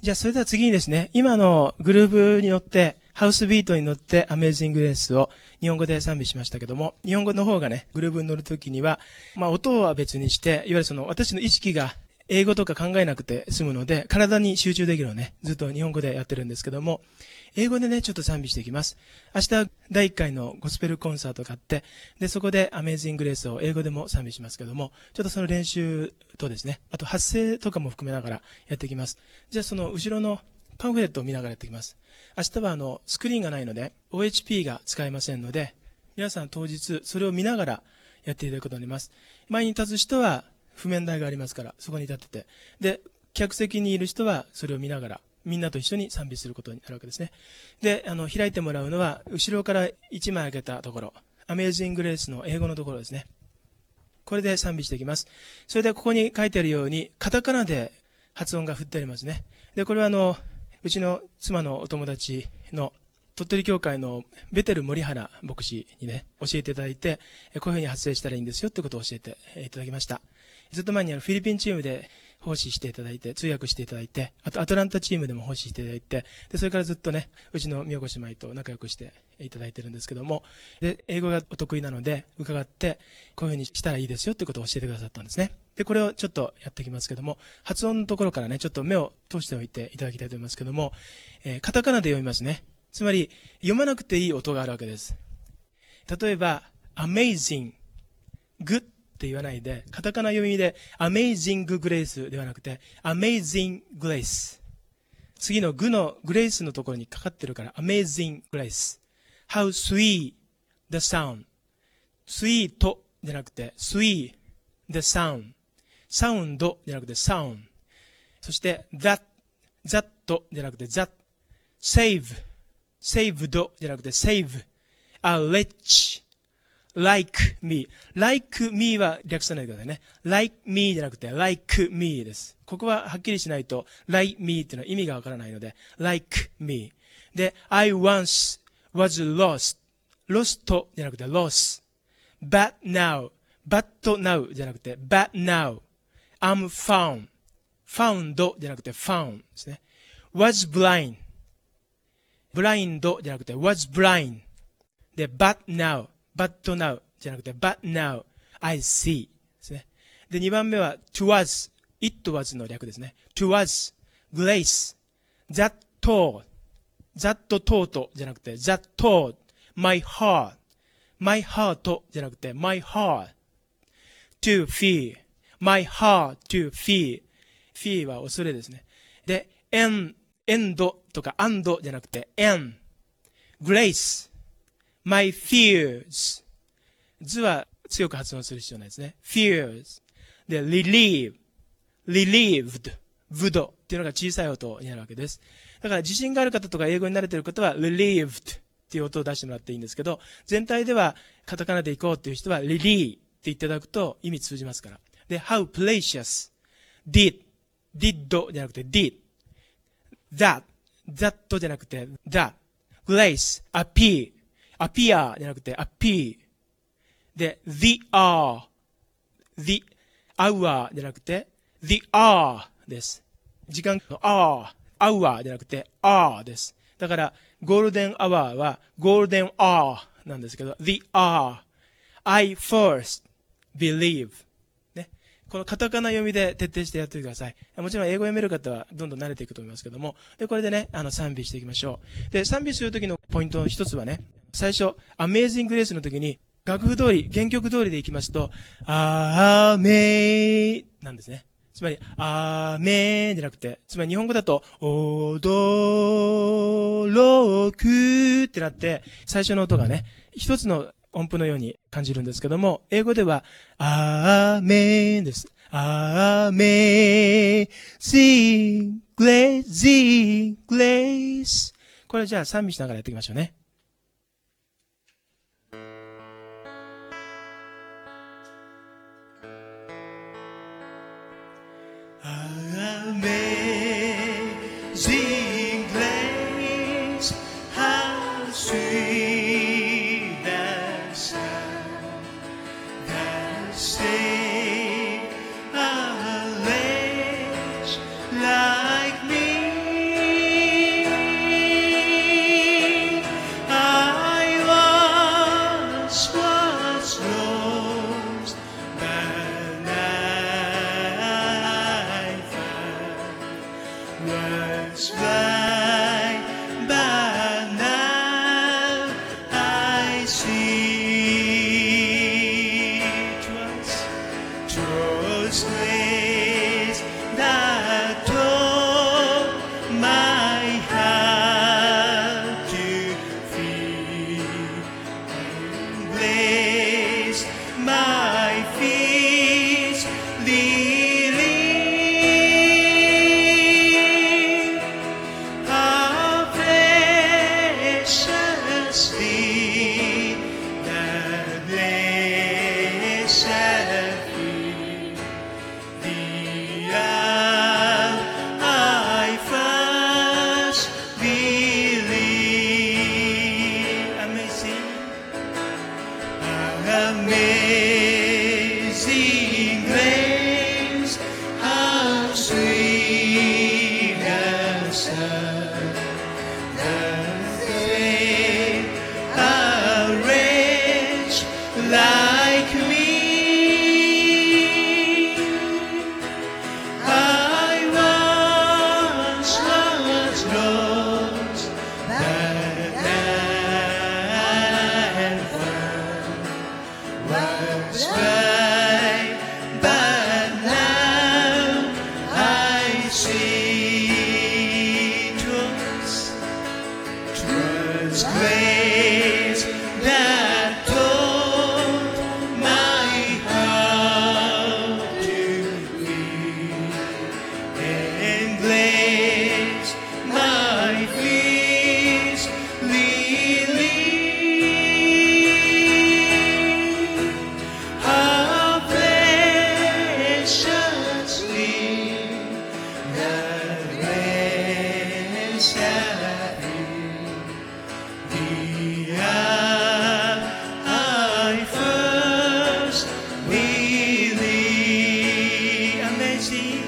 じゃあそれでは次にですね、今のグループに乗って、ハウスビートに乗って Amazing Grace を日本語で賛美しましたけども、日本語の方がね、グループに乗るときには、音は別にして、いわゆるその私の意識が英語とか考えなくて済むので、体に集中できるのね、ずっと日本語でやってるんですけども、英語でね、ちょっと賛美していきます。明日、第1回のゴスペルコンサートがあって、で、そこで Amazing Grace を英語でも賛美しますけども、ちょっとその練習とですね、あと発声とかも含めながらやっていきます。じゃあその後ろのパンフレットを見ながらやっていきます。明日はスクリーンがないので、OHP が使えませんので、皆さん当日それを見ながらやっていただくことになります。前に立つ人は譜面台がありますから、そこに立ってて、で、客席にいる人はそれを見ながら、みんなと一緒に賛美することになるわけですね。で、開いてもらうのは、後ろから1枚開けたところ、Amazing Grace の英語のところですね。これで賛美していきます。それでここに書いてあるように、カタカナで発音が振ってありますね。で、これはうちの妻のお友達の鳥取教会のベテル森原牧師にね、教えていただいて、こういうふうに発声したらいいんですよってことを教えていただきました。ずっと前にフィリピンチームで奉仕していただいて、通訳していただいて、あとアトランタチームでも奉仕していただいて、で、それからずっとね、うちの宮子姉妹と仲良くしていただいてるんですけども、で、英語がお得意なので、伺って、こういうふうにしたらいいですよってことを教えてくださったんですね。で、これをちょっとやっていきますけども、発音のところからね、ちょっと目を通しておいていただきたいと思いますけども、カタカナで読みますね。つまり、読まなくていい音があるわけです。例えば、amazing, good って言わないで、カタカナ読みで amazing grace ではなくて amazing grace。次のグのグレイスのところにかかってるから amazing grace。how sweet the sound。sweet じゃなくて sweet the sound。サウンドじゃなくて sound。そして that じゃなくて that。saved じゃなくて save。a wretch。like me。like me は略さないでくださいね。like me じゃなくて like me です。ここははっきりしないと like me っていうのは意味がわからないので like me。で、I once was lost。lost じゃなくて lost。but now。but now じゃなくて but now。I'm found。found じゃなくて found ですね。was blind。blind じゃなくて was blind。で、but now。but now じゃなくて but now I see ですね。で、2番目は towards it was の略ですね。towards grace that taught じゃなくて that taught my heart じゃなくて my heart to fear my heart to fear fear は恐れですね。で、end とか and じゃなくて and grace my fears 図は強く発音する必要ないですね。fears で relieved っていうのが小さい音になるわけです。だから自信がある方とか英語に慣れている方は relieved っていう音を出してもらっていいんですけど、全体ではカタカナでいこうっていう人は relieve って言っていただくと意味通じますから。で how precious did じゃなくて did that じゃなくて that grace appear じゃなくて appear。で、the hour じゃなくて the hour です。時間の hour じゃなくて hour です。だから、ゴールデンアワーはゴールデン hour なんですけど、the hour I first believe。ね。このカタカナ読みで徹底してやってください。もちろん英語読める方はどんどん慣れていくと思いますけども、で、これでね、賛美していきましょう。で、賛美するときのポイントの一つはね、最初、Amazing Grace の時に、楽譜通り、原曲通りでいきますと、アーメーなんですね。つまり、アーメーじゃなくて、つまり日本語だと、驚くってなって、最初の音がね、一つの音符のように感じるんですけども、英語では、アーメーです。アーメー、sing, grace。これじゃあ賛美しながらやっていきましょうね。Amazing grace, how sweet the sound that saved a wretch like me. was blind, but now I see. 'Twas grace that taught my heart to feel, and blessed my feet leading. How precious be the blessed feet, the hour I first believed. Amazing, amazing grace, how sweet the sound that saved a wretch like me. I once was lost, but I am found. Was blind, but now I see. 'Twas grace that taught my heart to feel, and blessed my feet leading. How precious be the blessed feet, the hour I first believed. Amazing,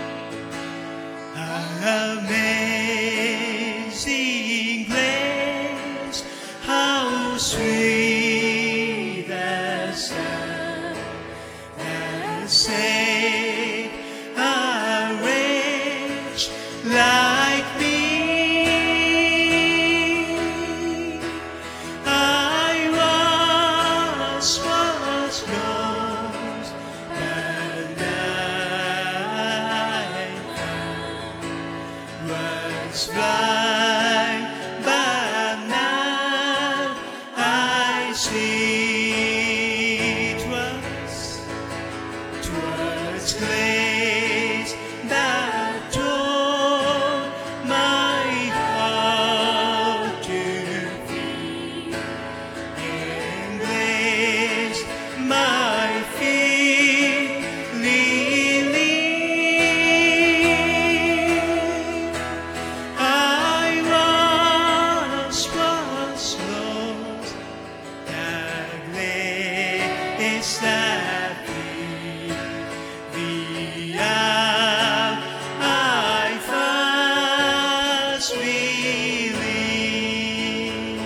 amazing grace, how sweet the sound that saved a wretch like me. I once was lost, but now I found. Was blind, but now I see. 'Twas grace that taught my heart to feel, and blessed my feet leading. I once was lost, that blessed feet, the hour I first believed.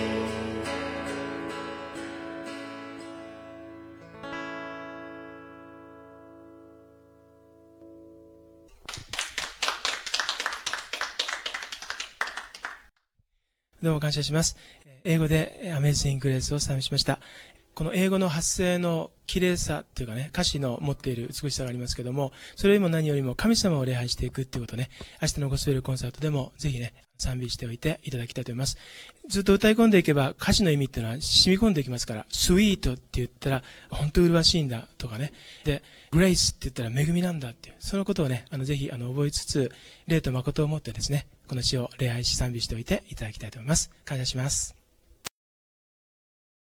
どうも感謝します。英語でアメージング・グレースを賛美しました。この英語の発声の綺麗さっていうかね、歌詞の持っている美しさがありますけども、それよりも何よりも神様を礼拝していくっていうことね、明日のゴスペルコンサートでもぜひね、賛美しておいていただきたいと思います。ずっと歌い込んでいけば歌詞の意味っていうのは染み込んでいきますから、スイートって言ったら本当麗しいんだとかね、で、グレイスって言ったら恵みなんだっていう、そのことをね、ぜひ覚えつつ、霊と誠を持ってですね、この詩を礼拝し賛美しておいていただきたいと思います。感謝します。